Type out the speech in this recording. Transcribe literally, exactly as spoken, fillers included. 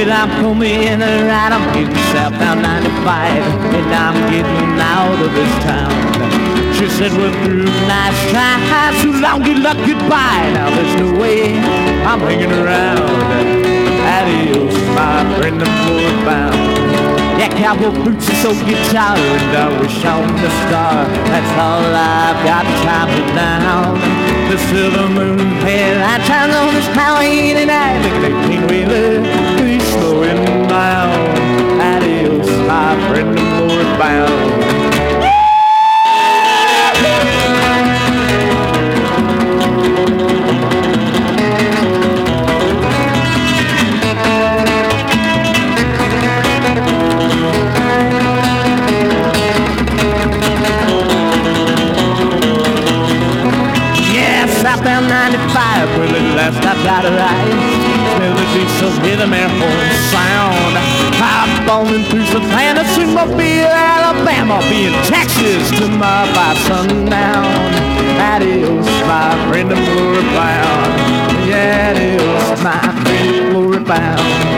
Well, I'm coming right, I'm getting southbound ninety-five, and I'm getting out of this town. She said we're through nice times, so long, good luck, goodbye. Now there's no way I'm hanging around. Adios, my friend, I'm forward bound. Yeah, cowboy boots and soul guitar, and I wish on the star. That's all I've got time for now. The silver moon headlight shines on this highway tonight. Look at that eighteen-wheeler, he's slowing down. Adios, my friend, I'm forward bound. Southbound ninety-five, well at last I got it right. Smell the diesel rhythm air horn sound. I'm bombing through Savannah, soon I'll be in Alabama, be in Texas tomorrow by sundown. Adios, my friend, I'm glory bound. Yeah, adios, my friend, glory bound.